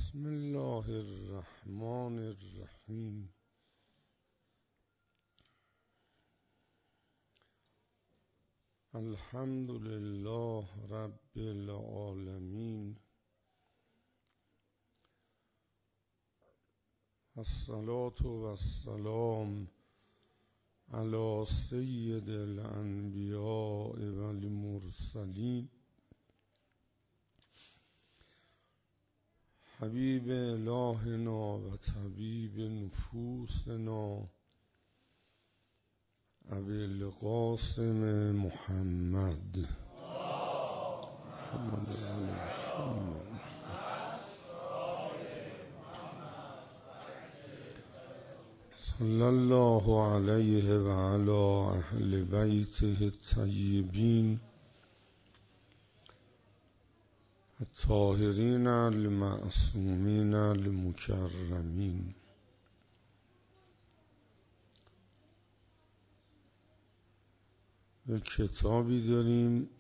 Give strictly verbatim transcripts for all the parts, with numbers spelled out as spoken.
بسم الله الرحمن الرحیم. الحمد لله رب العالمین، الصلاة والسلام علی سید الانبیاء والمرسلین، حبیب الهنا و طبیب نفوسنا ابی القاسم محمد محمد محمد صلی الله علیه و علی اهل بیته الطیبین الطاهرین المعصومین المکرمین. یک کتابی داریم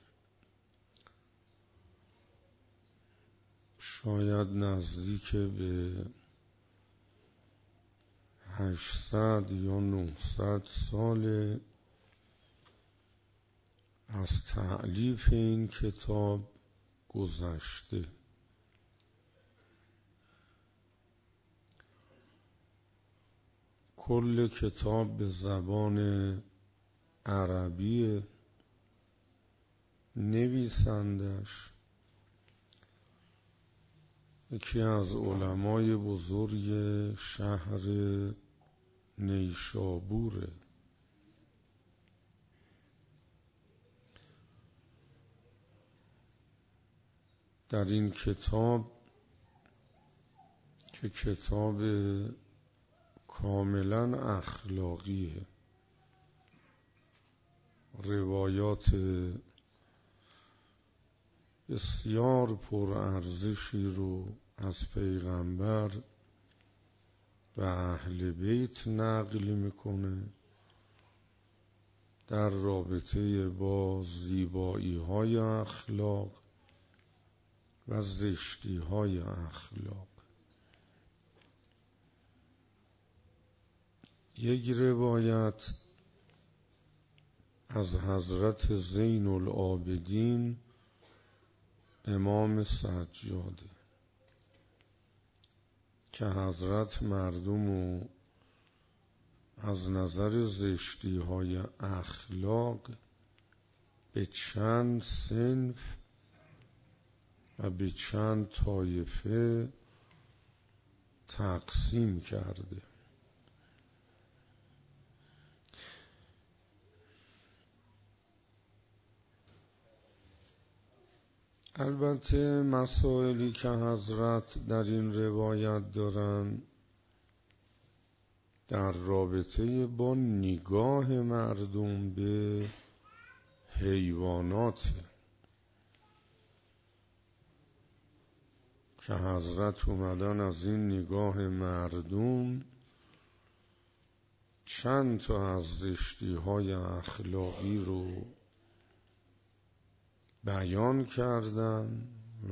شاید نزدیک به هشتصد یا نهصد سال از تألیف این کتاب گذشته. کل کتاب به زبان عربی، نویسندش یکی از علمای بزرگ شهر نیشابوره. در این کتاب که کتاب کاملا اخلاقیه، روایات بسیار پرارزشی رو از پیغمبر و اهل بیت نقل میکنه در رابطه با زیبایی های اخلاق و زشتی های اخلاق. یک روایت از حضرت زین العابدین امام سجاده که حضرت مردم از نظر زشتی های اخلاق به چند صنف و به چند طایفه تقسیم کرده. البته مسائلی که حضرت در این روایت دارن در رابطه با نگاه مردم به حیوانات که حضرت اومدن از این نگاه مردم چند تا از زشتی های اخلاقی رو بیان کردن و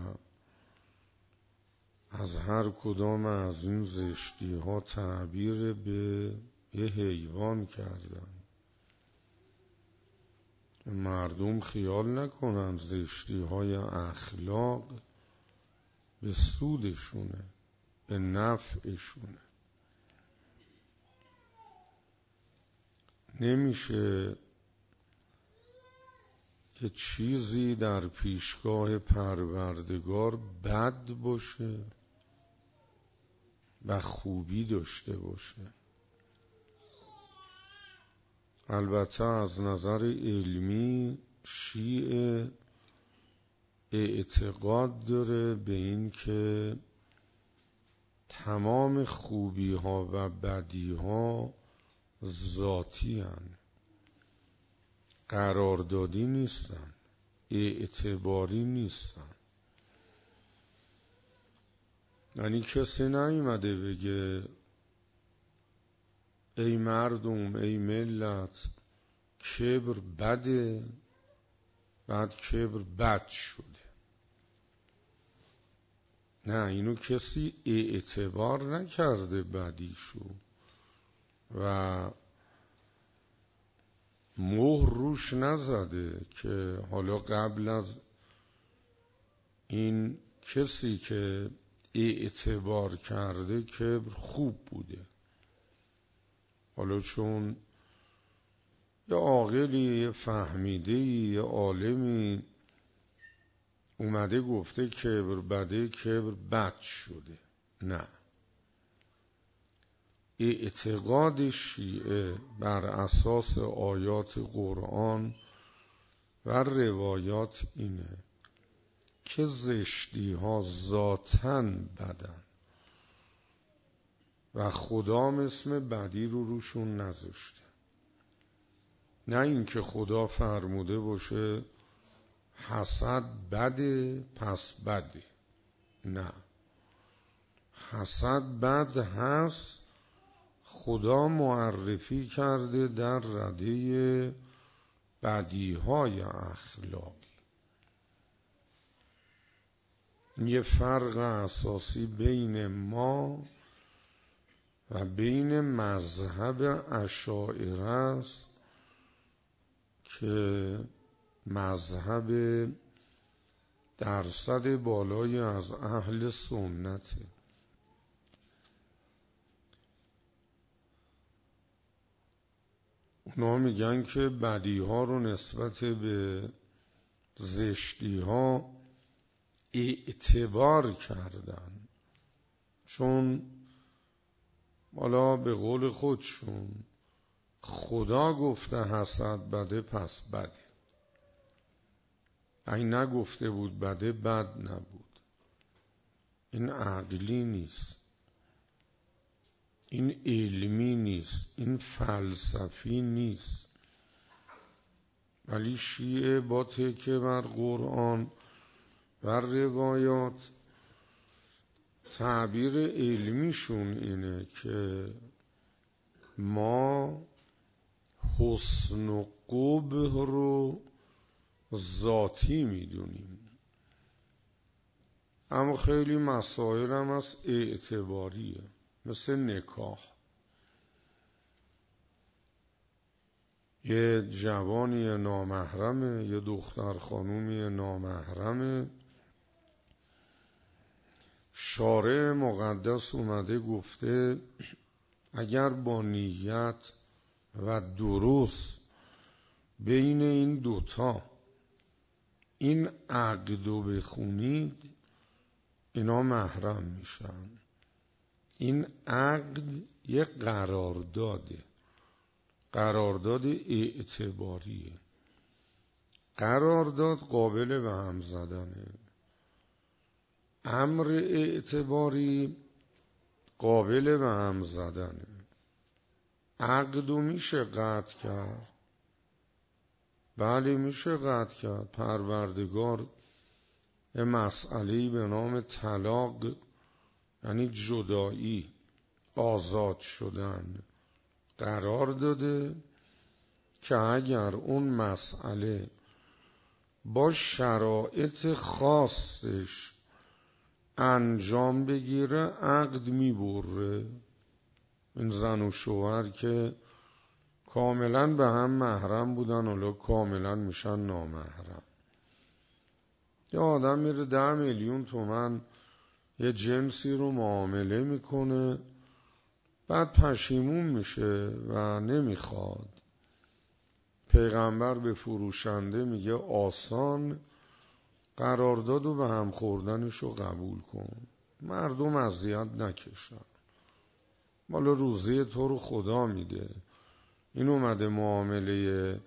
از هر کدام از این زشتی ها تعبیر به یه حیوان کردن. مردم خیال نکنن زشتی های اخلاق به سودشونه، به نفعشونه. نمیشه که چیزی در پیشگاه پروردگار بد باشه و خوبی داشته باشه. البته از نظر علمی شیعه اعتقاد داره به این که تمام خوبی ها و بدی ها ذاتی هن، قراردادی نیستن، اعتباری نیستن. یعنی کسی نیومده بگه ای مردم، ای ملت، کبر بده، بعد کبر بد شده. نه، اینو کسی اعتبار نکرده بدیشو و مهر روش نزده که حالا قبل از این کسی که اعتبار کرده کبر خوب بوده. حالا چون یه عاقلی، یه فهمیده‌ای، یه عالمی اومده گفته کبر بده، کبر بد شده. نه، اعتقاد شیعه بر اساس آیات قرآن و روایات اینه که زشتی ها ذاتاً بدن و خدا اسم بدی رو روشون نذاشته. نه اینکه خدا فرموده باشه حسد بده پس بده. نه، حسد بد هست، خدا معرفی کرده در رده بدیهای اخلاقی. یه فرق اساسی بین ما و بین مذهب اشاعره است که مذهب درصد بالایی از اهل سنته. اونا میگن که بدی ها رو نسبت به زشتی ها اعتبار کردن، چون حالا به قول خودشون خدا گفته حسد بده پس بده. این نگفته بود بده بد نبود. این عقلی نیست، این علمی نیست، این فلسفی نیست. ولی شیعه با تکیه بر قرآن و روایات تعبیر علمیشون اینه که ما حسن و قبح رو ذاتی میدونیم، اما خیلی مسائل هم از اعتباریه، مثل نکاح. یه جوانی نامحرمه، یه دختر خانومی نامحرمه، شارع مقدس اومده گفته اگر با نیت و درست بین این دوتا این عقدو بخونید اینا محرم میشن. این عقد یه قرارداده، قرارداد اعتباریه. قرارداد قابل به هم زدنه، امر اعتباری قابل به هم زدنه. عقدو میشه قطع کرد؟ بله میشه قطع کرد. پروردگار یه مسئله‌ای به نام طلاق، یعنی جدایی، آزاد شدن، قرار داده که اگر اون مسئله با شرایط خاصش انجام بگیره عقد میبره. این زن و شوهر که کاملا به هم محرم بودن حالا کاملا میشن نامحرم. یه آدم میره ده میلیون تومن یه جنسی رو معامله میکنه، بعد پشیمون میشه و نمیخواد. پیغمبر به فروشنده میگه آسان قرارداد و به هم خوردنش رو قبول کن، مردم اذیت نکشن، مالا روزی تو رو خدا میده. این اومده معامله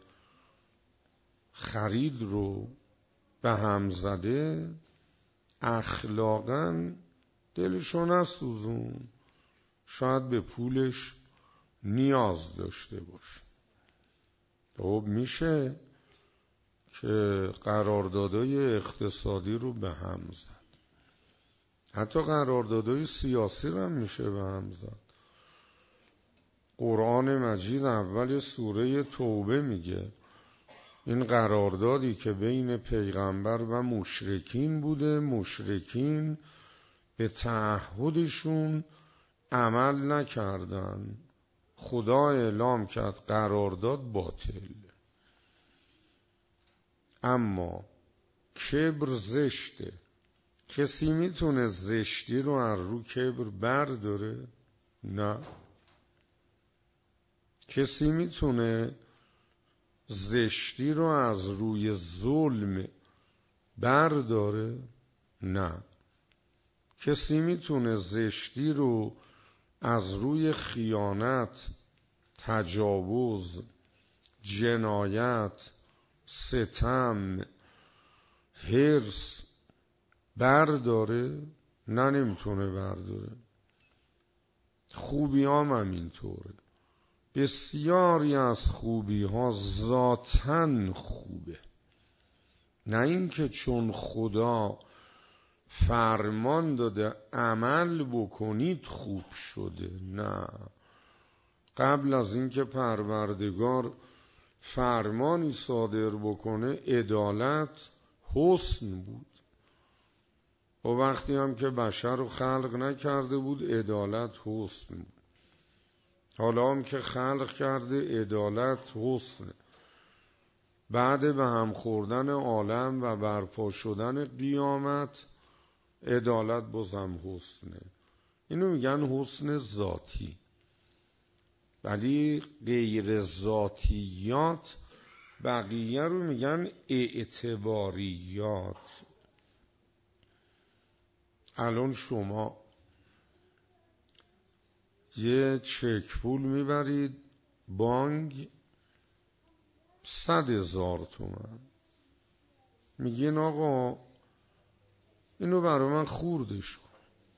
خرید رو به هم زده، اخلاقاً دلشو نسوزون، شاید به پولش نیاز داشته باشه. خب میشه که قراردادهای اقتصادی رو به هم زد، حتی قراردادهای سیاسی رو هم میشه به هم زد. قرآن مجید اول سوره توبه میگه این قراردادی که بین پیغمبر و مشرکین بوده، مشرکین به تعهدشون عمل نکردن، خدا اعلام کرد قرارداد باطل. اما کبر زشته. کسی میتونه زشتی رو از رو کبر برداره؟ نه. کسی میتونه زشتی رو از روی ظلم برداره؟ نه. کسی میتونه زشتی رو از روی خیانت، تجاوز، جنایت، ستم، حرص برداره؟ نه، نمیتونه برداره. خوبی هم همینطوره. بسیاری از خوبی ها ذاتاً خوبه، نه اینکه چون خدا فرمان داده عمل بکنید خوب شده. نه، قبل از اینکه پروردگار فرمانی صادر بکنه عدالت حسن بود، و وقتی هم که بشر رو خلق نکرده بود عدالت حسن بود. حالا هم که خلق کرده عدالت حسنه. بعد به هم خوردن عالم و برپا شدن قیامت عدالت بازم حسنه. اینو میگن حسن ذاتی. ولی غیر ذاتیات بقیه رو میگن اعتباریات. الان شما یه چک پول میبرید بانک صد هزار تومن، میگین آقا اینو برای من خوردش کن.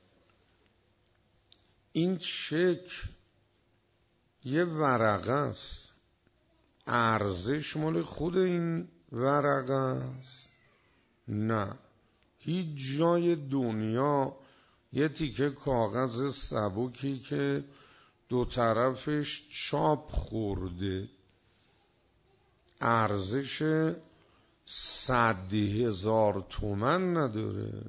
این چک یه ورقه است، ارزش مال خود این ورقه است؟ نه. هیچ جای دنیا یه تیکه کاغذ سبکی که دو طرفش چاپ خورده ارزش صد هزار تومن نداره.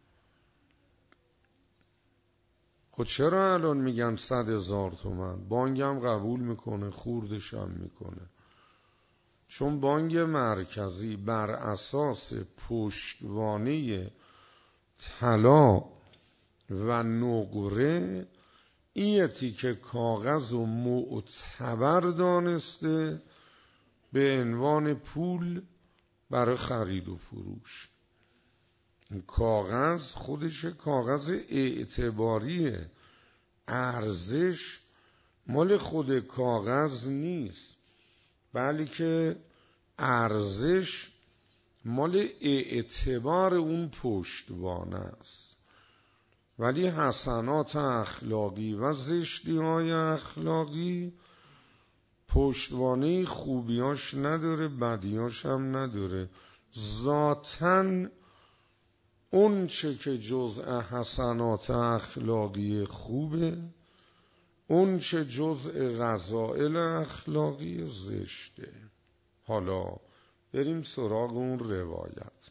خب چرا الان میگن صد هزار تومن؟ بانک هم قبول میکنه، خوردش هم میکنه. چون بانک مرکزی بر اساس پشتوانه طلا و نقره این تیکه کاغذ و معتبر دانسته به عنوان پول برای خرید و فروش. این کاغذ خودش کاغذ اعتباریه، ارزش مال خود کاغذ نیست، بلکه ارزش مال اعتبار اون پشتوانه است. ولی حسنات اخلاقی و زشتی های اخلاقی پشتوانه خوبیاش نداره، بدیاش هم نداره. ذاتاً اون چه که جزء حسنات اخلاقی خوبه، اون چه جزء رذائل اخلاقی زشته. حالا بریم سراغ اون روایت.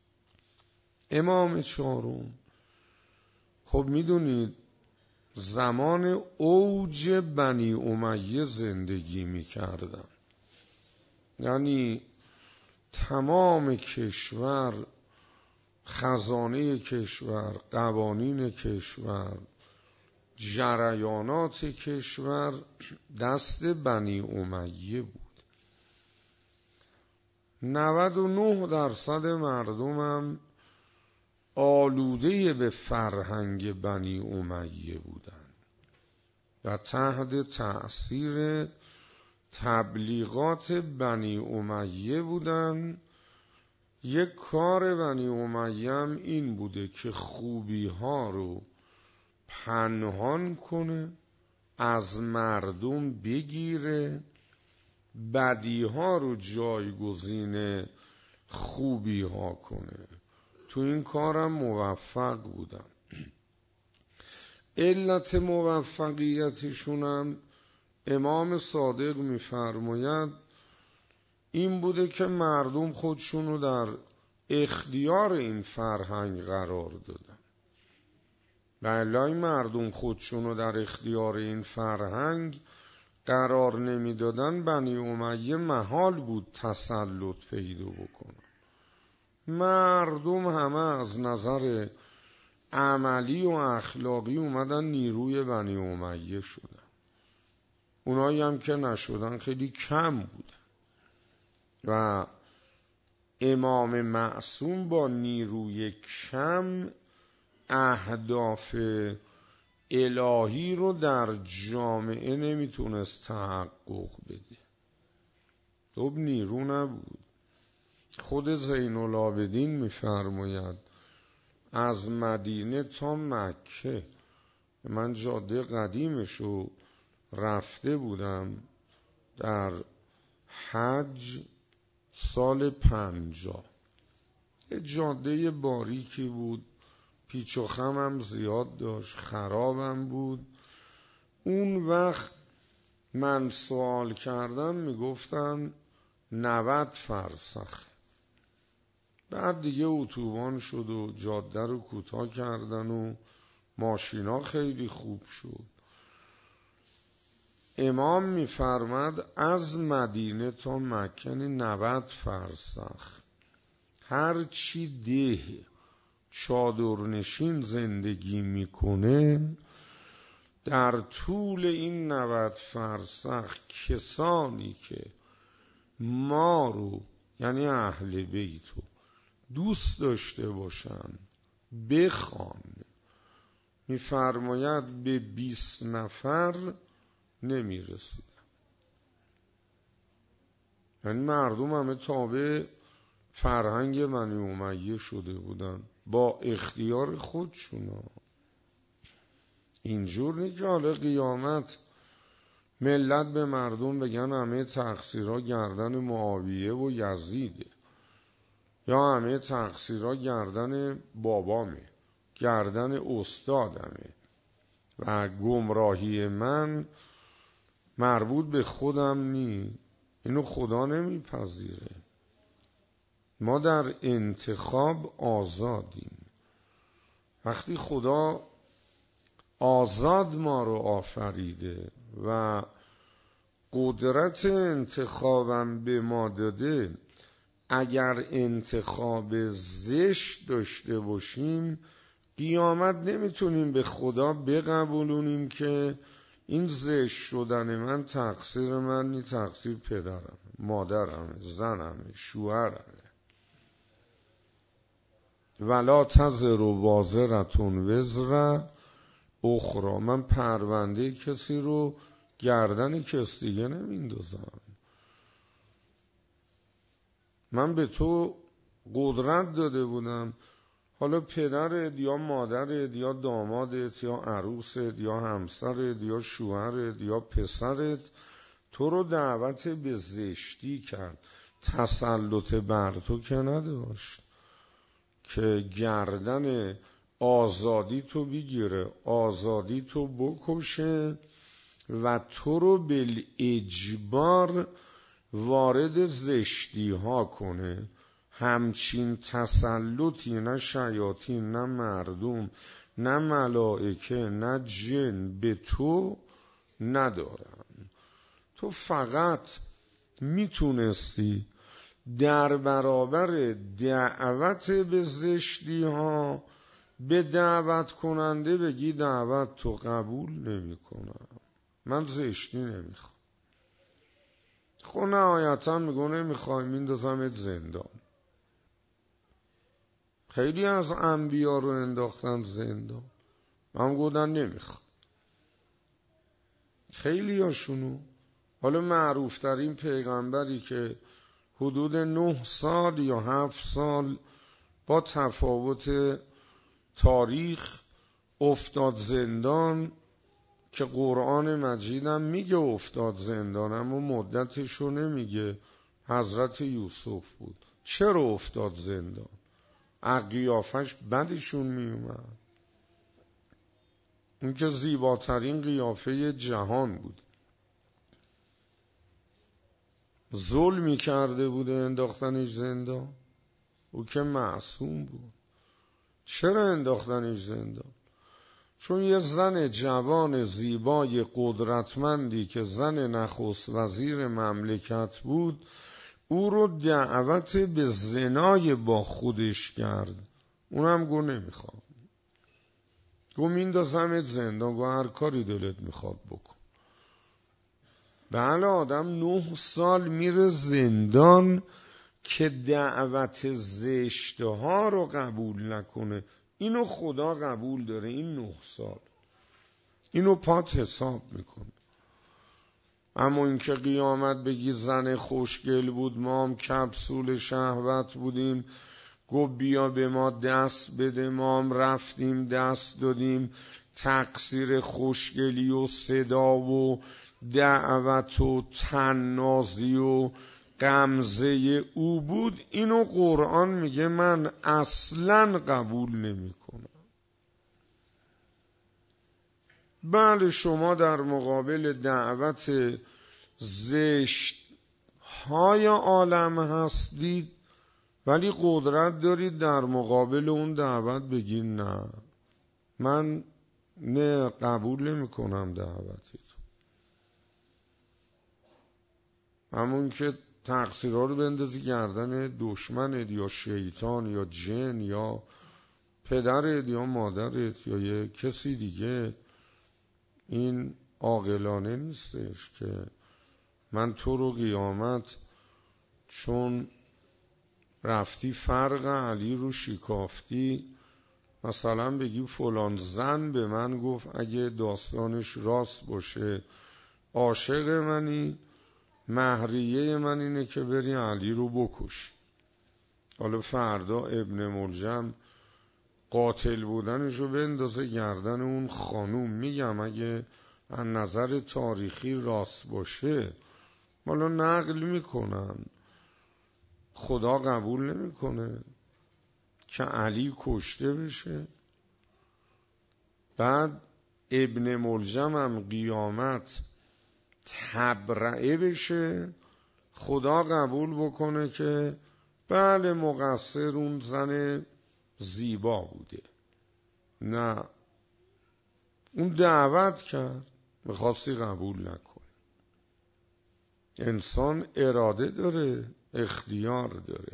امام چهارم، خب میدونید زمان اوج بنی امیه زندگی میکردن، یعنی تمام کشور، خزانه کشور، قوانین کشور، جریانات کشور دست بنی امیه بود. نود و نه درصد مردمم آلوده به فرهنگ بنی امیه بودن و تحت تأثیر تبلیغات بنی امیه بودن. یک کار بنی امیه هم این بوده که خوبی ها رو پنهان کنه، از مردم بگیره، بدی ها رو جایگزین خوبی ها کنه. تو این کارم موفق بودن. علت موفقیتشونم امام صادق میفرماید این بوده که مردم خودشونو در اختیار این فرهنگ قرار دادن. بلای مردم خودشونو در اختیار این فرهنگ قرار نمیدادن، بنی امیه محال بود تسلط پیدا بکنن. مردم همه از نظر عملی و اخلاقی اومدن نیروی بنی امیه شدن. اونایی هم که نشدن خیلی کم بودن و امام معصوم با نیروی کم اهداف الهی رو در جامعه نمیتونست تحقق بده. خب نیرو نبود. خود زین العابدین میفرماید از مدینه تا مکه، من جاده قدیمشو رفته بودم در حج سال پنجاه، یه جاده باریکی بود، پیچ و خم هم زیاد داشت، خرابم بود. اون وقت من سوال کردم میگفتن نود فرسخ. بعد دیگه اتوبان شد و جاده رو کوتاه کردن و ماشینا خیلی خوب شد. امام میفرماد از مدینه تا مکه نود فرسخ. هر چی ده چادرنشین زندگی میکنه در طول این نود فرسخ کسانی که ما رو یعنی اهل بیتو دوست داشته باشن بخوان، میفرماید به بیست نفر نمیرسید. یعنی مردم همه تابع فرهنگ بنی امیه شده بودن با اختیار خودشونا. اینجور نی که حالا قیامت ملت به مردم بگن همه تقصیرها گردن معاویه و یزیده یا همه تقصیرها گردن بابامه، گردن استادمه و گمراهی من مربوط به خودم نی. اینو خدا نمیپذیره. ما در انتخاب آزادیم. وقتی خدا آزاد ما رو آفریده و قدرت انتخابم به ما داده، اگر انتخاب زشت داشته باشیم قیامت نمیتونیم به خدا بقبولونیم که این زشت شدن من تقصیر من نی، تقصیر پدرم، مادرم، زنم، شوهرم. ولا تزر وازرتون وزر اخرى. من پرونده کسی رو گردن کس دیگه نمیندازم. من به تو قدرت داده بودم، حالا پدرت یا مادرت یا دامادت یا عروست یا همسرت یا شوهرت یا پسرت تو رو دعوت به زشتی کرد، تسلط بر تو که نداشت که گردن آزادی تو بگیره، آزادی تو بکشه و تو رو بالاجبار وارد زشتی ها کنه. همچین تسلطی نه شیاطین، نه مردم، نه ملائکه، نه جن به تو ندارن. تو فقط میتونستی در برابر دعوت به زشتی ها به دعوت کننده بگی دعوت تو قبول نمی کنم، من زشتی نمیخوام. خب نهایتا میگو نمیخوای میندازمت زندان. خیلی از انبیا رو انداختن زندان، من گفتن نمیخوام. خیلی هاشونو. حالا معروف ترین پیغمبری که حدود نه سال یا هفت سال با تفاوت تاریخ افتاد زندان، که قرآن مجیدم میگه افتاد زندان اما مدتشو نمیگه، حضرت یوسف بود. چرا افتاد زندان؟ قیافش بدشون میومد. اون که زیباترین قیافه جهان بود، ظلمی کرده بوده انداختنش زندان. او که معصوم بود، چرا انداختنش زندان؟ چون یه زن جوان زیبای قدرتمندی که زن نخست وزیر مملکت بود او رو دعوت به زنای با خودش کرد. اونم گو نمیخواد، گو میندازمت زندان، گو هر کاری دلت میخواد بکن. بله آدم نه سال میره زندان که دعوت زشته ها رو قبول نکنه. اینو خدا قبول داره؟ این نه سال اینو پات حساب میکنه. اما اینکه قیامت بگی زن خوشگل بود، ما هم کپسول شهوت بودیم، گفت بیا به ما دست بده، ما هم رفتیم دست دادیم، تقصیر خوشگلی و صدا و دعوت و طنازی و غمزه او بود. اینو قرآن میگه من اصلاً قبول نمی کنم. بله شما در مقابل دعوت زشت های عالم هستید، ولی قدرت دارید در مقابل اون دعوت بگید نه، من نه قبول نمی کنم دعوتید. همون که تقصیرها رو بندازی گردن دشمنت یا شیطان یا جن یا پدرت یا مادرت یا یه کسی دیگه، این عاقلانه نیستش که من تو رو قیامت چون رفتی فرق علی رو شکافتی مثلا بگی فلان زن به من گفت اگه داستانش راست باشه عاشق منی، مهریه من اینه که بری علی رو بکش. حالا فردا ابن ملجم قاتل بودنشو بندازه گردن اون خانوم. میگم اگه از نظر تاریخی راست باشه، حالا نقل میکنن، خدا قبول نمیکنه که علی کشته بشه. بعد ابن ملجم هم قیامت تبرئه بشه، خدا قبول بکنه که بله مقصر اون زن زیبا بوده. نه، اون دعوت کرد، میخواستی قبول نکن. انسان اراده داره، اختیار داره.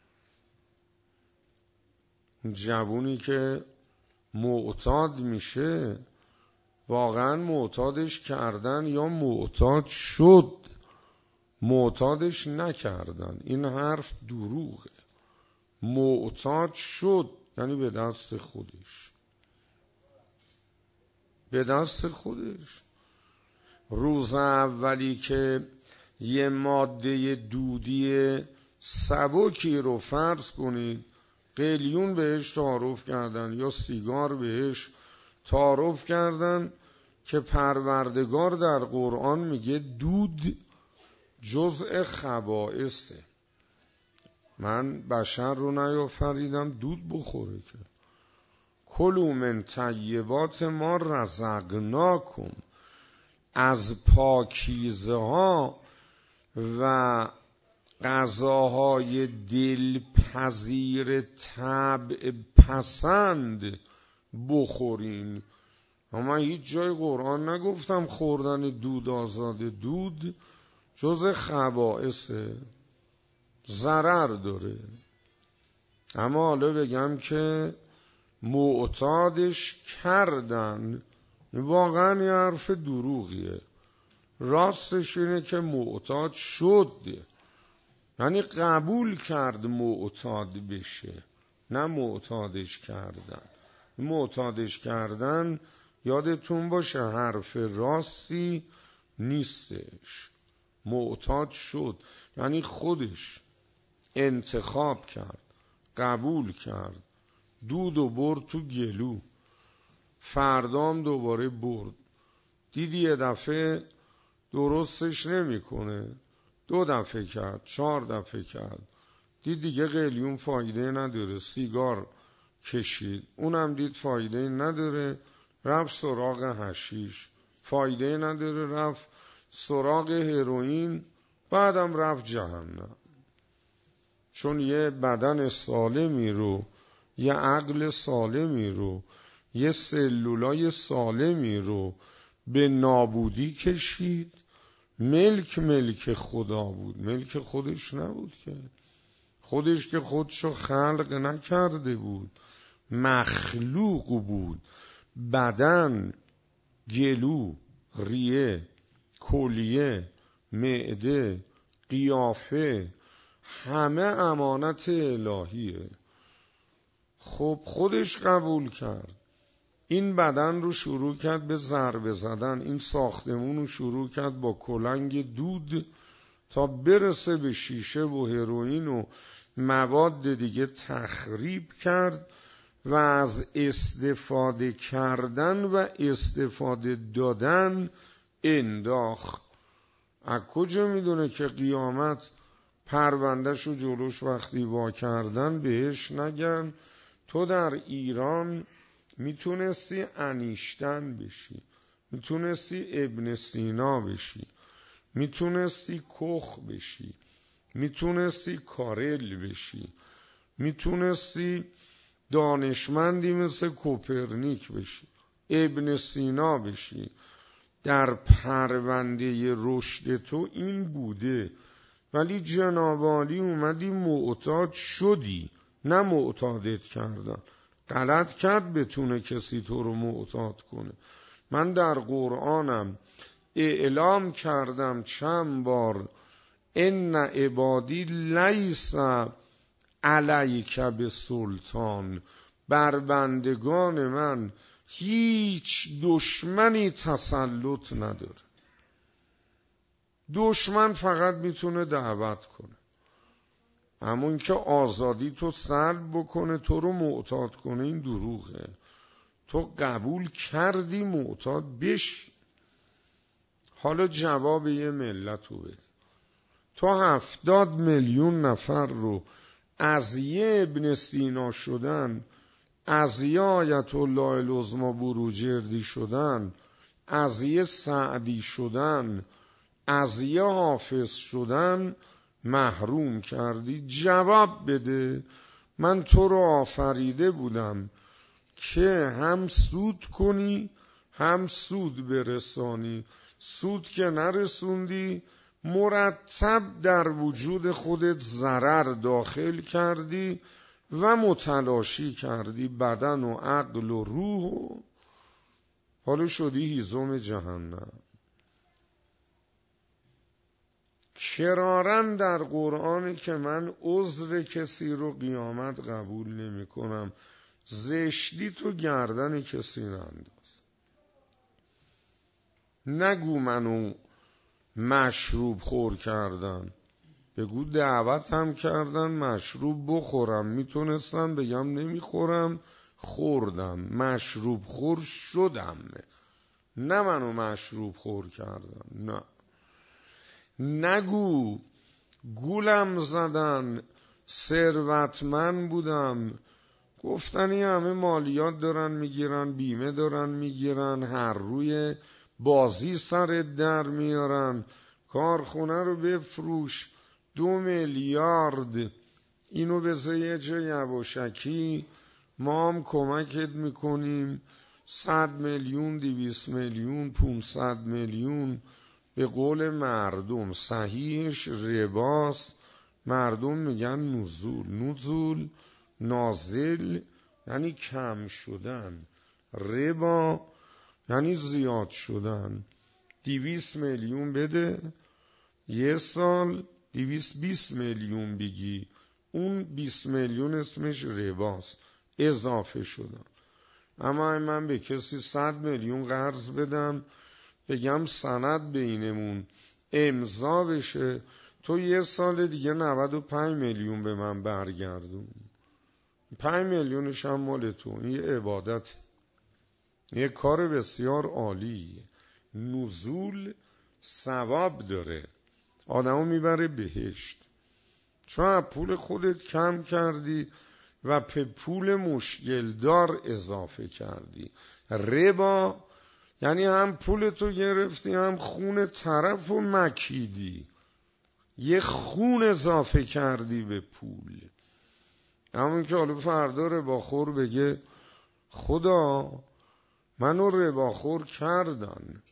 جوونی که معتاد میشه واقعا معتادش کردن یا معتاد شد، معتادش نکردن، این حرف دروغه. معتاد شد یعنی به دست خودش، به دست خودش. روز اولی که یه ماده دودی سبکی رو فرض کنید قلیون بهش تعارف کردن یا سیگار بهش تعارف کردن که پروردگار در قرآن میگه دود جزء خبائثه. من بشر رو نیافریدم دود بخوره که. کلوا من طیبات ما رزقناکم، از پاکیزه ها و غذاهای دلپذیر طبع پسند بخورین. اما هیچ جای قرآن نگفتم خوردن دود آزاده. دود جز خبائثه، ضرر داره. اما حالا بگم که معتادش کردن، واقعا یه حرف دروغیه. راستش اینه که معتاد شد، یعنی قبول کرد معتاد بشه، نه معتادش کردن. معتادش کردن یادتون باشه حرف راستی نیستش. معتاد شد یعنی خودش انتخاب کرد، قبول کرد، دود و برد تو گلو، فردام دوباره برد. دیدی یه دفعه درستش نمیکنه، دو دفعه کرد، چهار دفعه کرد، دید دیگه قلیون فایده نداره، سیگار کشید، اونم دید فایده نداره، رفت سراغ حشیش، فایده نداره، رفت سراغ هروئین، بعدم رفت جهنم. چون یه بدن سالمی رو، یه عقل سالمی رو، یه سلولای سالمی رو به نابودی کشید. ملک ملک خدا بود، ملک خودش نبود که. خودش که خودشو خلق نکرده بود، مخلوق بود. بدن، گلو، ریه، کلیه، معده، قیافه، همه امانت الهیه. خب خودش قبول کرد، این بدن رو شروع کرد به ضربه زدن، این ساختمون رو شروع کرد با کلنگ دود تا برسه به شیشه و هروئین و مواد دیگه تخریب کرد و از استفاده کردن و استفاده دادن انداخت. از کجا میدونه که قیامت پروندهش رو جلوش وقتی وا کردن بهش نگن تو در ایران میتونستی انیشتن بشی، میتونستی ابن سینا بشی، میتونستی کوخ بشی، میتونستی کارل بشی، میتونستی دانشمندی مثل کوپرنیک بشی، ابن سینا بشی. در پرونده رشد تو این بوده، ولی جناب عالی اومدی معتاد شدی، نه معتادت کردن. غلط کرد بتونه کسی تو رو معتاد کنه. من در قرآنم اعلام کردم چند بار ان عبادی لیس علیک بسلطان، بر بندگان من هیچ دشمنی تسلط نداره. دشمن فقط میتونه دعوت کنه، همون که آزادی تو سلب بکنه تو رو معتاد کنه این دروغه. تو قبول کردی معتاد بشی. حالا جواب یه ملت رو بده. تو هفتاد میلیون نفر رو از یه ابن سینا شدن، از یه آیت الله العظمی بروجردی شدن، از یه سعدی شدن، از یه حافظ شدن محروم کردی. جواب بده. من تو رو آفریده بودم که هم سود کنی هم سود برسانی. سود که نرسوندی، مرتب در وجود خودت ضرر داخل کردی و متلاشی کردی بدن و عقل و روح و حالا شدی هیزم جهنم. کرارن در قرآن که من عذر کسی رو قیامت قبول نمی کنم. زشتی تو گردن کسی ننداز. نگو منو مشروب خور کردن، بگو دعوت هم کردن مشروب بخورم، میتونستم بگم نمیخورم خوردم، مشروب خور شدم، نه منو مشروب خور کردن. نه نگو گولم زدن ثروتمند بودم، گفتنی همه مالیات دارن میگیرن، بیمه دارن میگیرن، هر روی بازی سرت در میارن، کارخونه رو بفروش دو میلیارد اینو بذار یه جا یواشکی، ما هم کمکت میکنیم صد میلیون، دویست میلیون، پونصد میلیون. به قول مردم صحیحش رباست. مردم میگن نزول. نزول نازل یعنی کم شدن، ربا یعنی زیاد شدن. دویست میلیون بده یه سال دویست بیست میلیون بگی، اون بیست میلیون اسمش رباست، اضافه شدن. اما من به کسی صد میلیون قرض بدم بگم سند بینمون امضا بشه، تو یه سال دیگه نود و پنج میلیون به من برگردون، پنج میلیونش هم مال تو. این یه عبادت، یه کار بسیار عالیه. نزول ثواب داره، آدمو میبره بهشت. چون از پول خودت کم کردی و به پول مشکلدار اضافه کردی. ربا یعنی هم پولتو گرفتی هم خون طرف و مکیدی، یه خون اضافه کردی به پول. همون که حالا فردا ربا خور بگه خدا منو رباخور کردن.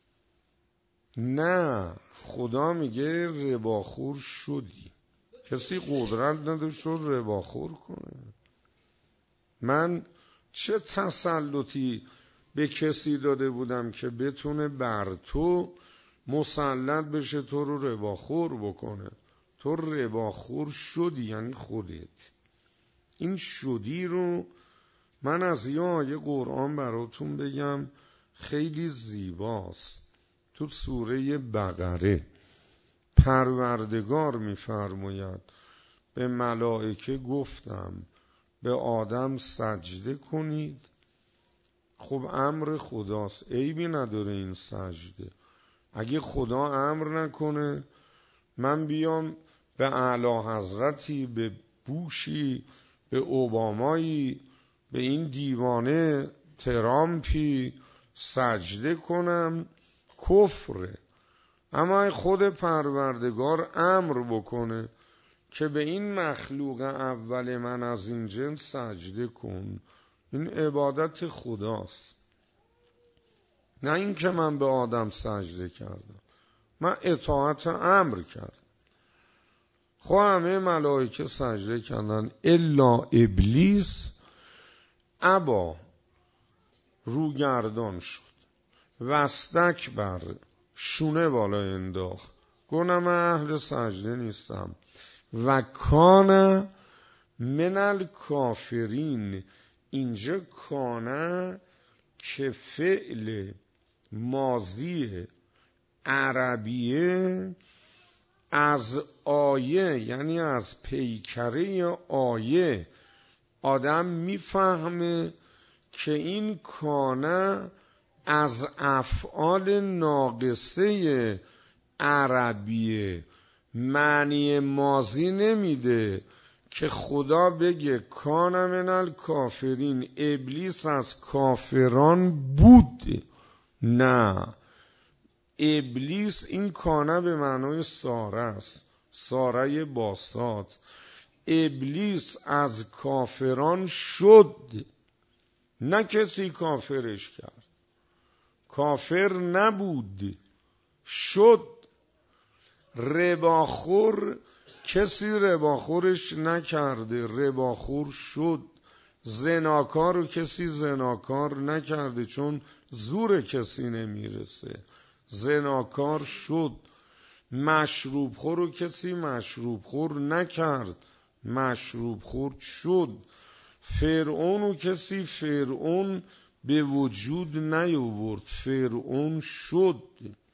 نه، خدا میگه رباخور شدی. کسی قدرت نداشت رو رباخور کنه. من چه تسلطی به کسی داده بودم که بتونه بر تو مسلط بشه تو رو رباخور بکنه؟ تو رباخور شدی، یعنی خودت. این شدی رو من از یه آیه قرآن براتون بگم، خیلی زیباست. تو سوره بقره پروردگار میفرماید به ملائکه گفتم به آدم سجده کنید. خب امر خداست، عیبی نداره این سجده. اگه خدا امر نکنه من بیام به اعلی حضرتی، به بوشی، به اوبامایی، به این دیوانه ترامپی سجده کنم، کفره. اما خود پروردگار امر بکنه که به این مخلوق اول من از این جنس سجده کن، این عبادت خداست. نه این که من به آدم سجده کردم، من اطاعت امر کردم. خب همه ملائکه سجده کردن الا ابلیس ابا، روگردان شد، واستکبر، شونه بالا انداخت، گفت من اهل سجده نیستم. و کان من الکافرین، اینجا کانه که فعل ماضی عربیه از آیه، یعنی از پیکره آیه آدم میفهمه که این کانه از افعال ناقصه عربیه، معنی ماضی نمیده که خدا بگه کان من الکافرین، ابلیس از کافران بود. نه، ابلیس این کانه به معنای ساره است، ساره باسط. ابلیس از کافران شد، نه کسی کافرش کرد. کافر نبود، شد. رباخور کسی رباخورش نکرده، رباخور شد. زناکار رو کسی زناکار نکرده، چون زور کسی نمیرسه، زناکار شد. مشروب خور رو کسی مشروب خور نکرد، مشروب خور شد. فرعون رو کسی فرعون به وجود نیاورد، فرعون شد.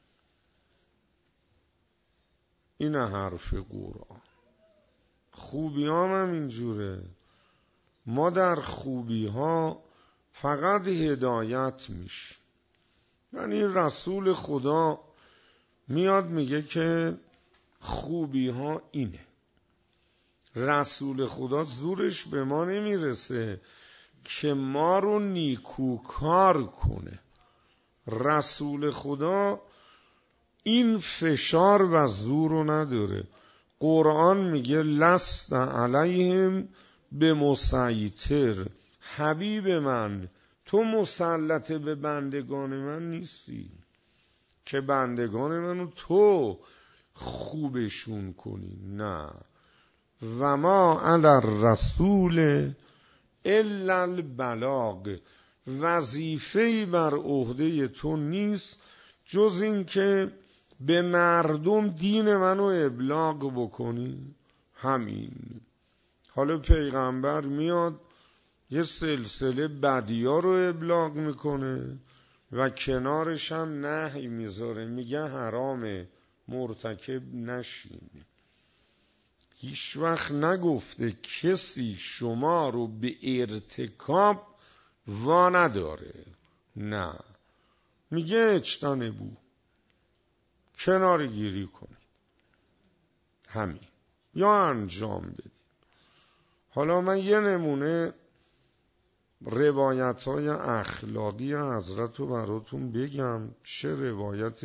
این حرف قرآن. خوبی هم اینجوره. ما در خوبی ها فقط هدایت میشه. یعنی رسول خدا میاد میگه که خوبی ها اینه. رسول خدا زورش به ما نمیرسه که ما رو نیکوکار کنه. رسول خدا این فشار و زور رو نداره. قرآن میگه لست علیهم به مسیطر، حبیب من تو مسلط به بندگان من نیستی که بندگان منو تو خوبشون کنی. نه، و ما علی الرسول الا البلاغ، وظیفه‌ای بر عهده تو نیست جز این که به مردم دین منو ابلاغ بکنی. همین. حالا پیغمبر میاد یه سلسله بدیا رو ابلاغ میکنه و کنارش هم نهی میذاره، میگه حرامه، مرتکب نشین. هیچ وقت نگفته کسی شما رو به ارتکاب وا نداره. نه، میگه اجتنبوا، کنار گیری کنید، همین، یا انجام بدید. حالا من یه نمونه روایت های اخلاقی حضرت رو براتون بگم. چه روایت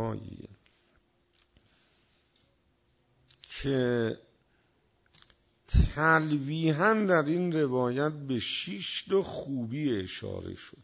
زیباییه که تلویحاً در این روایت به شش تا خوبی اشاره شده،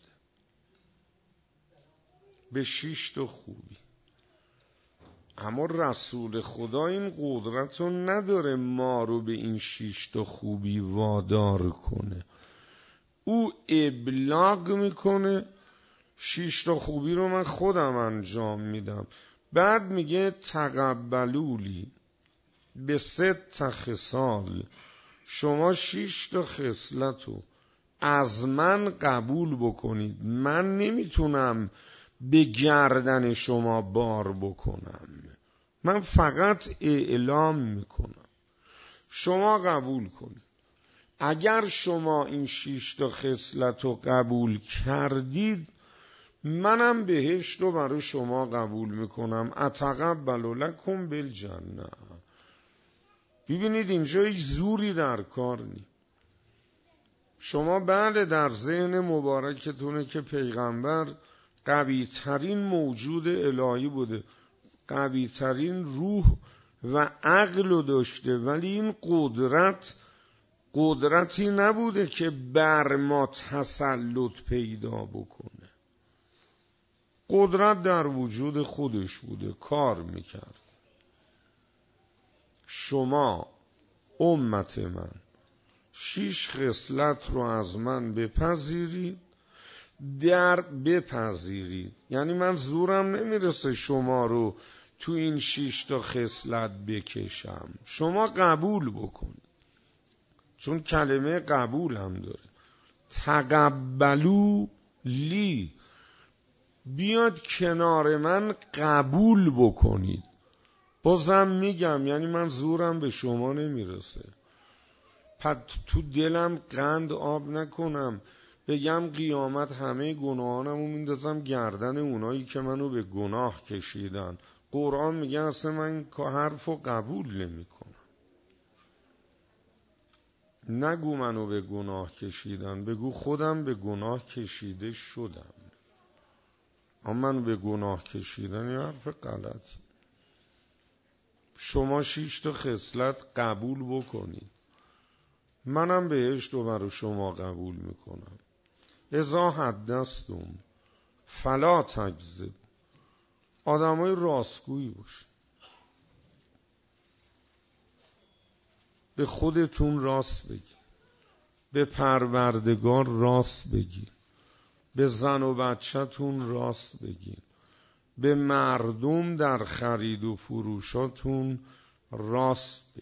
به شش تا خوبی. اما رسول خدا این قدرت رو نداره ما رو به این شش تا خوبی وادار کنه. او ابلاغ میکنه شش تا خوبی رو من خودم انجام میدم. بعد میگه تقبلولی به ست خصال، شما شش تا خصلت رو از من قبول بکنید. من نمیتونم به گردن شما بار بکنم، من فقط اعلام میکنم، شما قبول کنید. اگر شما این شش تا خصلت رو قبول کردید، منم بهشت رو برای شما قبول میکنم. اتقبل لکم بالجنه. ببینید اینجا هیچ زوری در کار نی. شما بله در ذهن مبارکتونه که پیغمبر قوی ترین موجود الهی بوده، قوی ترین روح و عقل رو داشته، ولی این قدرت قدرتی نبوده که بر ما تسلط پیدا بکنه. قدرت در وجود خودش بوده، کار میکرد. شما امت من شش خصلت رو از من بپذیرید، در بپذیرید، یعنی من زورم نمیرسه شما رو تو این شش تا خصلت بکشم، شما قبول بکنید، چون کلمه قبول هم داره. تقبلو لی، بیاد کنار من قبول بکنید. بازم میگم یعنی من زورم به شما نمیرسه. پس تو دلم قند آب نکنم بگم قیامت همه گناهانمو میندازم گردن اونایی که منو به گناه کشیدن. قرآن میگه اصلا من حرفو قبول نمی کنم. نگو منو به گناه کشیدن، بگو خودم به گناه کشیده شدم. اما منو به گناه کشیدن یه حرف غلطی. شما شش تا خصلت قبول بکنید، منم بهشت رو برای شما قبول میکنم. اذا حدثتم فلا تکذب، آدمای راستگویی باش، به خودتون راست بگی، به پروردگار راست بگی، به زن و بچه‌تون راست بگی، به مردم در خرید و فروشاتون راست بگی.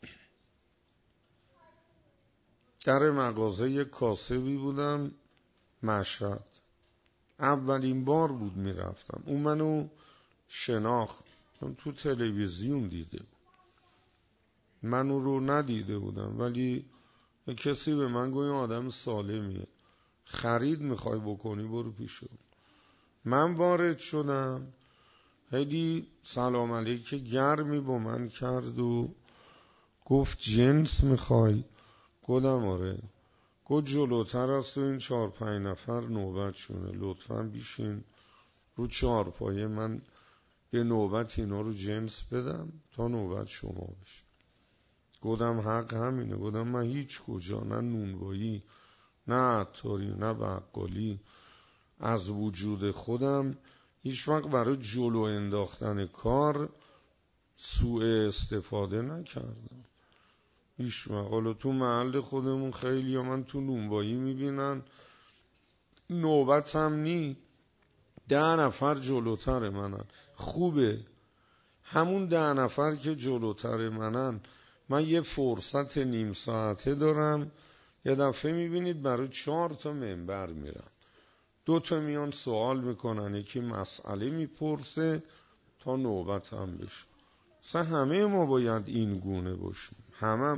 در مغازه کاسبی بودم مشهد، اولین بار بود میرفتم. اون منو شناخت، تو تلویزیون دیده بود، منو رو ندیده بودم، ولی کسی به من گوید آدم سالمیه، خرید میخوای بکنی برو پیشو. من وارد شدم، خیلی سلام علیک گرمی با من کرد و گفت جنس میخوای؟ گفتم آره. گفت جلوتر است و این چهار پنج نفر نوبت شونه، لطفاً بیشین رو چهارپایه، من به نوبت اینا رو جنس بدم تا نوبت شما بشه. گفتم حق همینه. گفتم من هیچ کجا، نه نونوایی نه عطاری نه بقالی، از وجود خودم هیچ وقت برای جلو انداختن کار سوء استفاده نکردم. هیچ وقت. حالا تو محل خودمون خیلی یا من تو نونوایی میبینن نوبت هم نی، ده نفر جلوتر منن. خوبه همون ده نفر که جلوتر منن، من یه فرصت نیم ساعته دارم، یه دفعه میبینید برای چهار تا منبر میرم، دو تا میان سوال میکنن، یکی مسئله میپرسه تا نوبت هم بشه. اصلا همه ما باید این گونه باشیم، همه.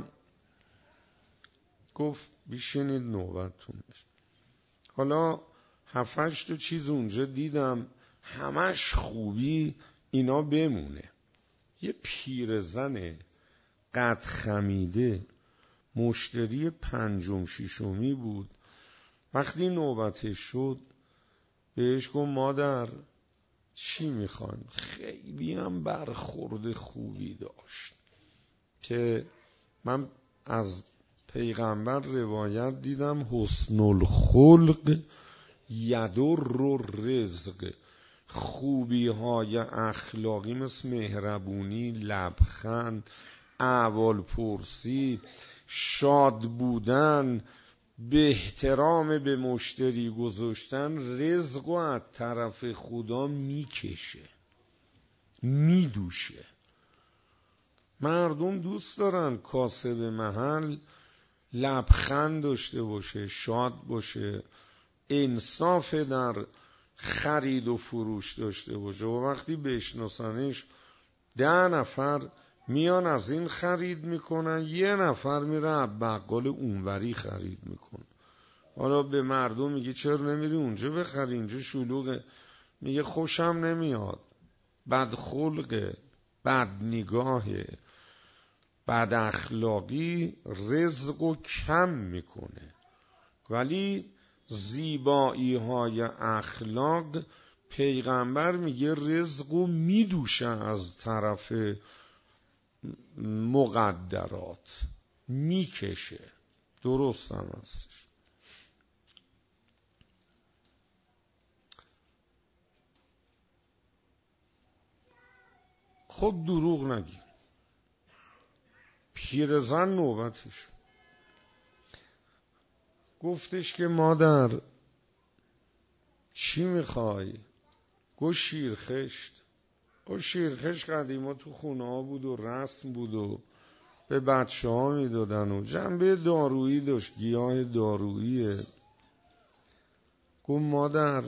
گفت بیشینید نوبتتون بشه. حالا هفتش تا چیز اونجا دیدم، همش خوبی اینا بمونه. یه پیرزن قد خمیده مشتری پنجم ششمی بود. وقتی نوبتش شد بهش گفت مادر چی میخوان؟ خیلی هم برخورد خوبی داشت که من از پیغمبر روایت دیدم حسن الخلق یدر رزق، خوبی های اخلاقی مثل مهربونی، لبخند، احوال پرسی، شاد بودن، به احترام به مشتری گذاشتن، رزق و از طرف خدا میکشه، میدوشه. مردم دوست دارن کاسب محل لبخند داشته باشه، شاد باشه، انصاف در خرید و فروش داشته باشه و وقتی بشناسنش ده نفر میان از این خرید میکنن، یه نفر میره بقال اونوری خرید میکنه. حالا به مردم میگه چرا نمیری اونجا بخری، اینجا شلوغه. میگه خوشم نمیاد، بد خلقه، بد نگاهه، بد اخلاقی رزقو کم میکنه. ولی زیبایی های اخلاق پیغمبر میگه رزقو میدوشه از طرف مقدرات، میکشه. درست هم هستش. خب دروغ نگی. پیرزن نوبتش گفتش که مادر چی میخوای؟ گو شیرخشت. او شیرخشت قدیما تو خونه ها بود و رسم بود و به بچه ها میدادن و جنبه دارویی داشت، گیاه داروییه. گو مادر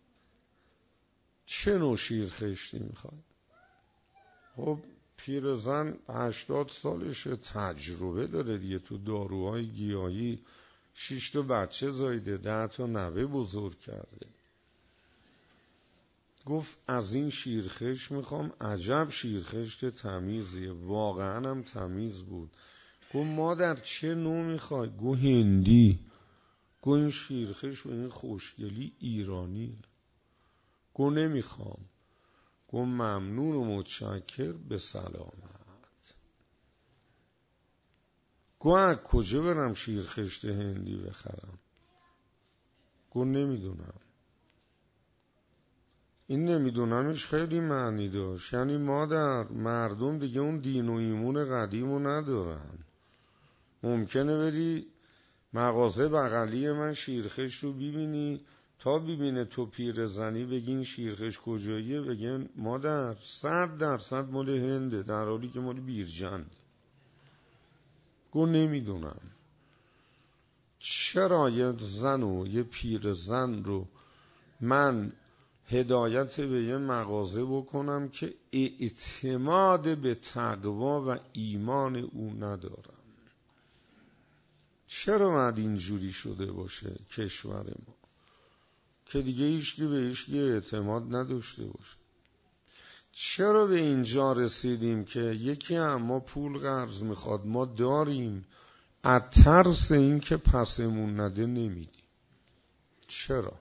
چه نوع شیرخشتی میخوای؟ خب پیرزن هشتاد سالشه، تجربه داره دیگه تو داروهای گیاهی، شش تا بچه زایده، ده تا نوه بزرگ کرده. گفت از این شیرخشت میخوام. عجب شیرخشت تمیزیه، واقعا هم تمیز بود. گفت مادر چه نوع میخوای؟ گفت هندی. گفت این شیرخشت و این خوشگلی ایرانیه. گفت نمیخوام. گفت ممنون و متشکر، به سلامت. گفت از کجا برم شیرخشت هندی بخرم؟ گفت نمیدونم. این نمیدونمش خیلی معنی داشت، یعنی مادر مردم دیگه اون دین و ایمون قدیمو ندارن. ممکنه بری مغازه بغلی من شیرخشت رو ببینی، تا ببینه تو پیرزنی بگین شیرخشت کجاییه، بگن مادر صد درصد مال هنده، در حالی که مال بیرجند. گو نمیدونم. چرا یه زن و یه پیرزن رو من هدایت به یه مغازه بکنم که اعتماد به تقوا و ایمان او ندارم؟ چرا باید اینجوری شده باشه کشور ما که دیگه هیچکی به هیچکی اعتماد نداشته باشه؟ چرا به اینجا رسیدیم که یکی اما پول قرض میخواد ما داریم، از ترس این که پسمون نده نمیدیم؟ چرا؟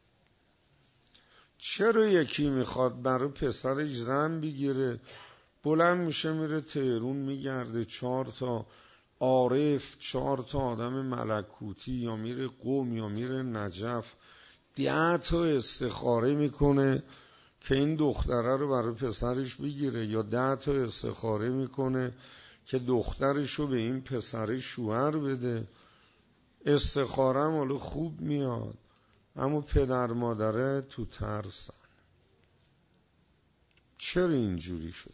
چرا یکی میخواد برای پسرش زن بگیره، بلند میشه میره تهرون میگرده، چهار تا عارف، چهار تا آدم ملکوتی، یا میره قم یا میره نجف، ده تا استخاره میکنه که این دختره رو برای پسرش بگیره، یا ده تا استخاره میکنه که دخترش رو به این پسر شوهر بده. استخاره هم حالا خوب میاد، اما پدر مادره تو ترسن. چرا اینجوری شده؟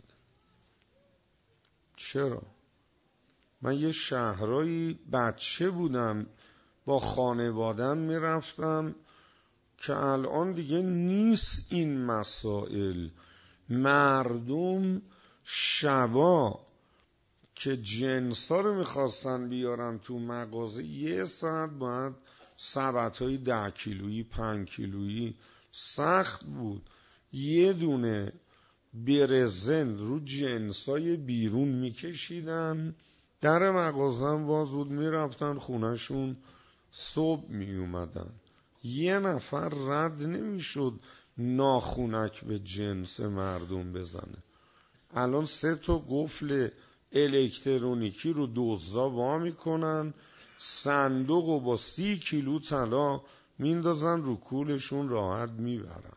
چرا؟ من یه شهرایی بچه بودم با خانوادم میرفتم که الان دیگه نیست این مسائل. مردم شبا که جنسا رو میخواستن بیارن تو مغازه، یه ساعت باید سبدهای ده کیلویی پنج کیلویی سخت بود. یه دونه برزن رو جنسای بیرون میکشیدن، در مغازم باز بود، میرفتن خونهشون، صبح میومدن. یه نفر رد نمیشد ناخونک به جنس مردم بزنه. الان سه تا قفل الکترونیکی رو دزدا وا میکنن، صندوق رو با سی کیلو طلا میندازن رو کولشون، راحت میبرن.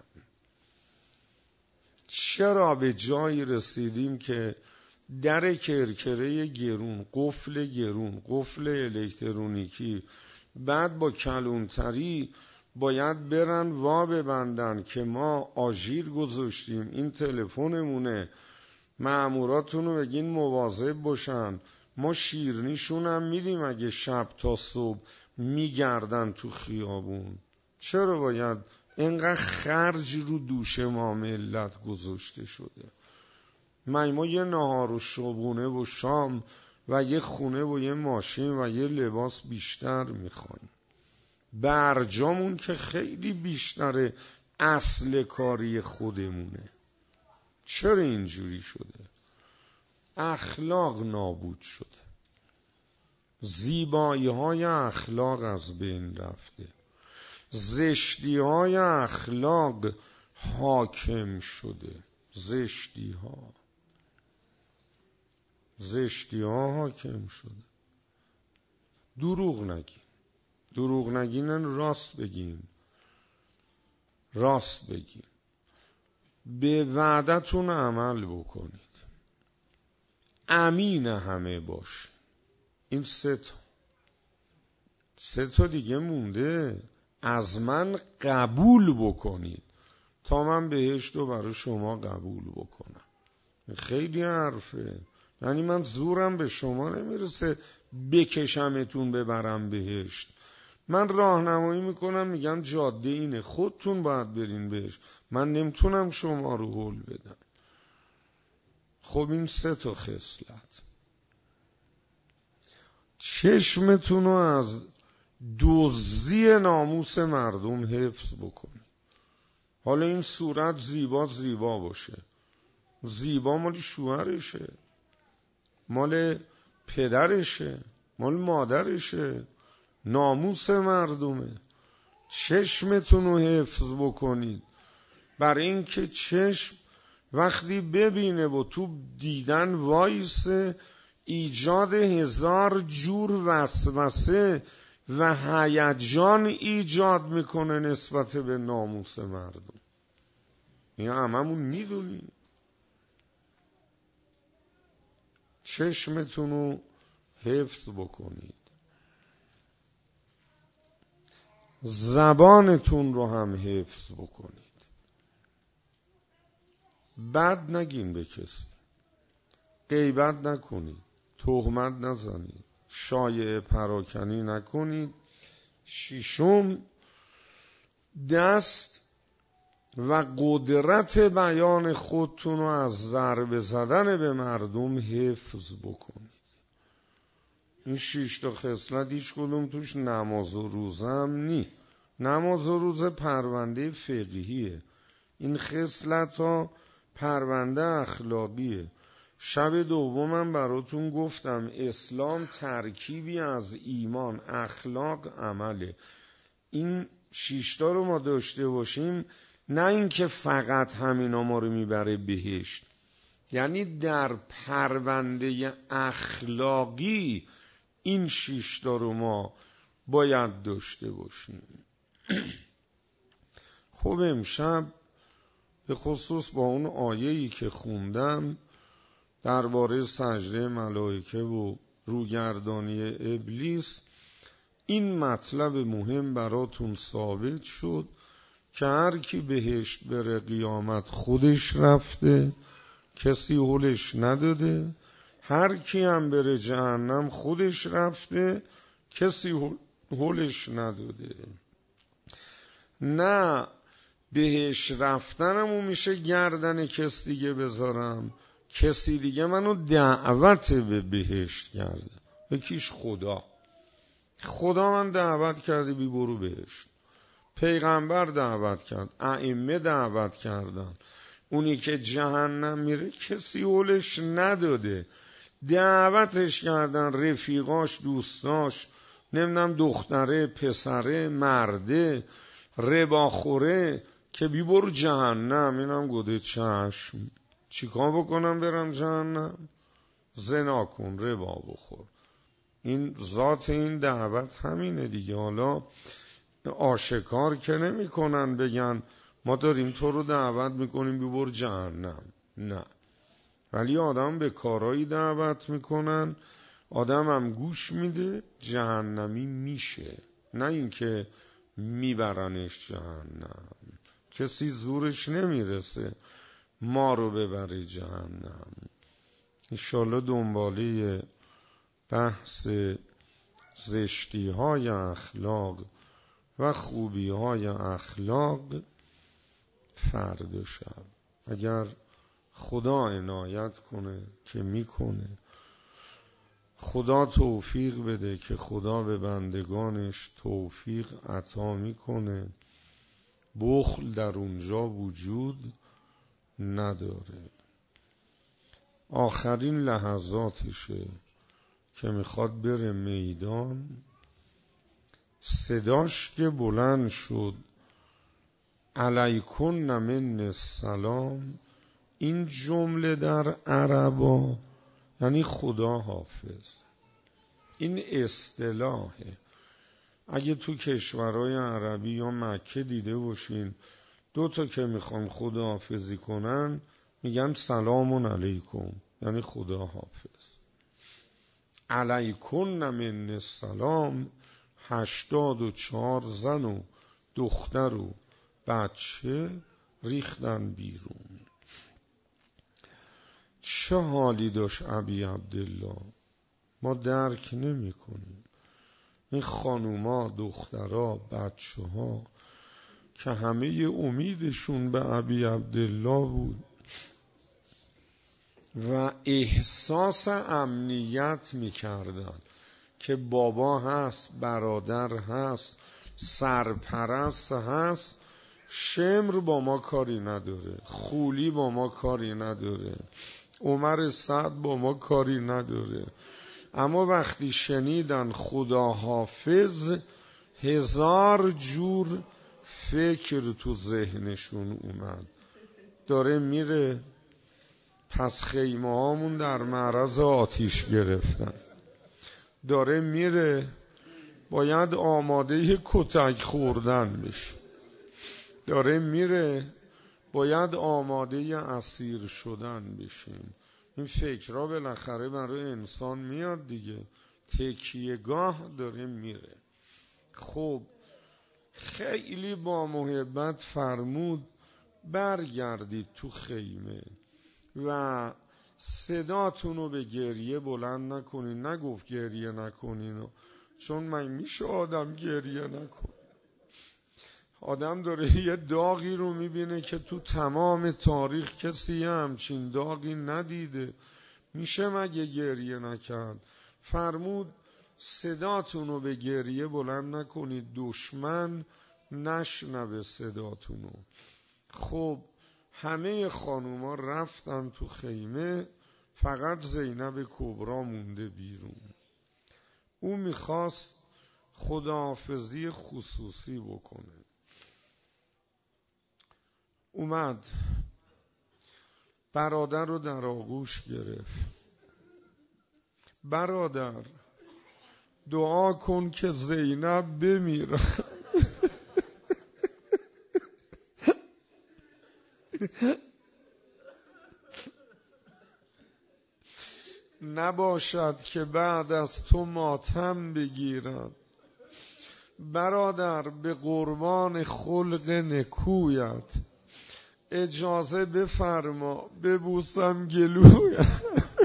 چرا به جایی رسیدیم که در کرکره گرون، قفل گرون، قفل الکترونیکی، بعد با کلونتری باید برن وا ببندن که ما آژیر گذاشتیم، این تلفنمونه، مأموراتون رو بگین مواظب باشن، ما شیرنیشون هم میدیم اگه شب تا صبح میگردن تو خیابون. چرا باید اینقدر خرج رو دوش ما ملت گذاشته شده؟ من ما یه نهار و شبونه و شام و یه خونه و یه ماشین و یه لباس بیشتر میخوایم. برجامون که خیلی بیشتره، اصل کاری خودمونه. چرا اینجوری شده؟ اخلاق نابود شده، زیبایی های اخلاق از بین رفته، زشتی های اخلاق حاکم شده. زشتی ها زشتی ها حاکم شده. دروغ نگین، دروغ نگینن، راست بگین، راست بگین، به وعدتون عمل بکنید، امین همه باش. این سه تا سه تا دیگه مونده. از من قبول بکنید تا من بهشت رو برای شما قبول بکنم. خیلی حرفه، یعنی من زورم به شما نمیرسه بکشمتون ببرم بهشت. من راهنمایی میکنم، میگم جاده اینه، خودتون باید برین بهشت، من نمیتونم شما رو هول بدم. خب این سه تا خصلت، چشمتون رو از دزدی ناموس مردم حفظ بکنید. حالا این صورت زیبا زیبا باشه، زیبا مال شوهرشه، مال پدرشه، مال مادرشه، ناموس مردمه. چشمتون رو حفظ بکنید، برای اینکه چشم وقتی ببینه و تو دیدن وایسه، ایجاد هزار جور وسوسه و هیجان ایجاد میکنه نسبت به ناموس مردم. این هممون میدونیم. چشمتون رو حفظ بکنید، زبانتون رو هم حفظ بکنید. بد نگین به کسی، غیبت نکنید، تهمت نزنید، شایعه پراکنی نکنید. ششم، دست و قدرت بیان خودتون رو از ضربه زدن به مردم حفظ بکنید. این شش تا خصلت هیچ کدوم توش نماز و روزه هم نی. نماز و روزه پرونده فقهیه، این خصلت ها پرونده اخلاقیه. شب دومم براتون گفتم اسلام ترکیبی از ایمان، اخلاق، عمله. این شیشتا رو ما داشته باشیم، نه اینکه فقط همینا ما رو میبره بهشت. یعنی در پرونده اخلاقی این شیشتا رو ما باید داشته باشیم. خب امشب به خصوص با اون آیه‌ای که خوندم درباره سجده ملائکه و روگردانی ابلیس، این مطلب مهم براتون ثابت شد که هر کی بهشت بره قیامت خودش رفته، کسی هولش نداده. هر کی هم بره جهنم خودش رفته، کسی هولش نداده. نه بهش رفتنمو میشه گردن کس دیگه بذارم، کسی دیگه منو دعوت به بهشت کرده. یکیش خدا، خدا من دعوت کرده بی برو بهشت، پیغمبر دعوت کرد، ائمه دعوت کردن. اونی که جهنم میره کسی هولش نداده، دعوتش کردن رفیقاش، دوستاش، نمیدونم دختره، پسره، مرده، رباخوره که بی برو جهنم. اینم گوده چشم، چیکار بکنم برم جهنم؟ زنا کن، ربا بخور. این ذات این دعوت همینه دیگه. حالا آشکار که نمی کنن بگن ما داریم تو رو دعوت میکنیم ببر جهنم، نه. ولی آدم به کارایی دعوت میکنن، آدم هم گوش میده، جهنمی میشه، نه اینکه میبرنش جهنم. کسی زورش نمیرسه ما رو ببره جهنم. انشالله دنباله بحث زشتی های اخلاق و خوبی های اخلاق فردا شب اگر خدا عنایت کنه که میکنه، خدا توفیق بده که خدا به بندگانش توفیق عطا میکنه، بخل در اونجا وجود نداره. آخرین لحظاتشه که میخواد بره میدان، صداش که بلند شد علیکن من السلام، این جمله در عربا یعنی خدا حافظ. این اصطلاحه. اگه تو کشورهای عربی یا مکه دیده باشین دو تا که میخوان خدا حافظی کنن میگن سلام علیکم، یعنی خدا حافظ. علیکن من السلام، هشتاد و چهار زن و دختر و بچه ریختن بیرون. چه حالی داشت ابی عبدالله ما درک نمی کنیم. این خانوما، دخترها، بچه ها که همه امیدشون به ابی عبدالله بود و احساس امنیت میکردن که بابا هست، برادر هست، سرپرست هست، شمر با ما کاری نداره، خولی با ما کاری نداره، عمر سعد با ما کاری نداره. اما وقتی شنیدن خدا حافظ، هزار جور فکر تو ذهنشون اومد. داره میره، پس خیمه هامون در معرض آتیش گرفتن. داره میره، باید آماده کتک خوردن بشه. داره میره، باید آماده اسیر شدن بشیم. این فکرها بالاخره برای انسان میاد دیگه. تکیهگاه داره میره. خب خیلی با محبت فرمود برگردید تو خیمه و صداتون رو به گریه بلند نکنین. نگفت گریه نکنین، چون من میشه آدم گریه نکن. آدم داره یه داغی رو میبینه که تو تمام تاریخ کسی همچین داغی ندیده. میشه مگه گریه نکرد؟ فرمود صداتون رو به گریه بلند نکنید، دشمن نشنوه صداتون رو. خب همه خانوما رفتن تو خیمه، فقط زینب کبرا مونده بیرون. او میخواست خداحافظی خصوصی بکنه. اومد برادر رو در آغوش گرفت. برادر دعا کن که زینب بمیره. نباشد که بعد از تو ماتم بگیرد. برادر به قربان خلق نکویت اجازه بفرما ببوسم گلویت.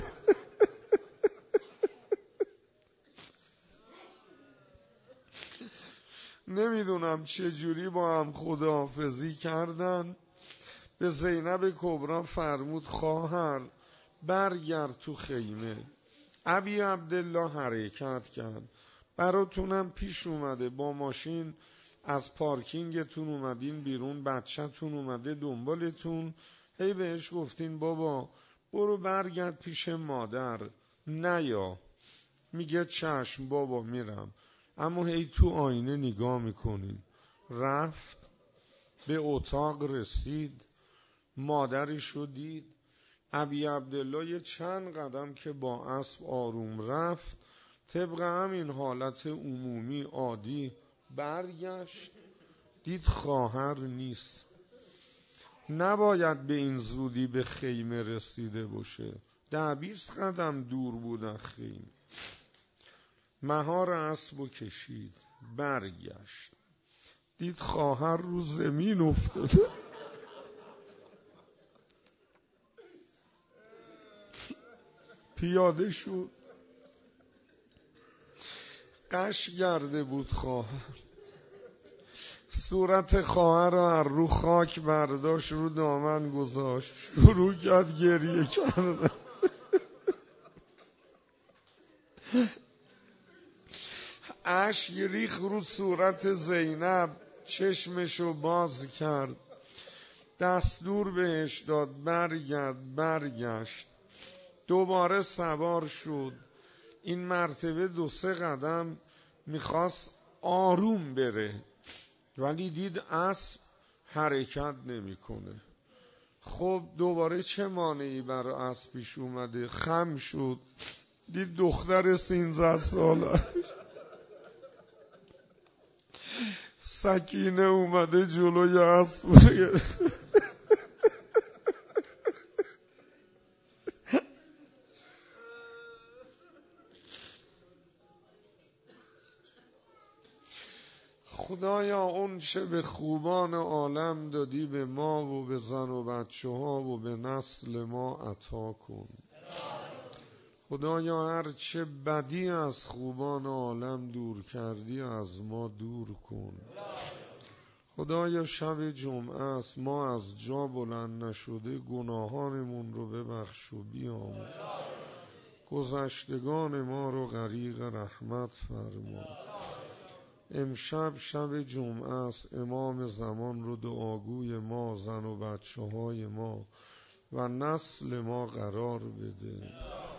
نمیدونم چه جوری با هم خداحافظی کردن. به زینب کبرا فرمود خواهر برگرد تو خیمه. ابی عبدالله حرکت کرد. براتونم پیش اومده با ماشین از پارکینگتون اومدین بیرون، بچه‌تون اومده دنبالتون، هی بهش گفتین بابا برو برگرد پیش مادر، نیا. میگه چشم بابا میرم. اما هی تو آینه نگاه میکنین. رفت به اتاق رسید، مادرش رو دید، ابی عبدالله یه چند قدم که با اسب آروم رفت، طبق همین حالت عمومی عادی برگشت، دید خواهر نیست. نباید به این زودی به خیمه رسیده باشه، ده بیست قدم دور بود از خیمه. مهار اسبو کشید، برگشت، دید خواهر رو زمین افتاده. پیاده شد، قش کرده بود خواهر. صورت خواهر رو از رو خاک برداشت، رو دامن گذاشت، شروع کرد گریه کردن. اشک ریخ رو صورت زینب، چشمشو باز کرد، دستور بهش داد برگرد. برگشت، دوباره سوار شد. این مرتبه دو سه قدم میخواست آروم بره، ولی دید اسب حرکت نمیکنه. خب دوباره چه مانعی برای اسب پیش اومده؟ خم شد، دید دختر سینزده ساله سکینه اومده جلوی اسب گرفت. خدایا اون چه به خوبان عالم دادی به ما و به زن و بچه ها و به نسل ما عطا کن. خدایا هر چه بدی از خوبان عالم دور کردی از ما دور کن. خدایا شب جمعه است، ما از جا بلند نشده گناهانمون رو ببخش و بیامرز. گذشتگان ما رو غریق رحمت فرما. امشب شب جمعه است، امام زمان رو دعاگوی ما، زن و بچه های ما و نسل ما قرار بده.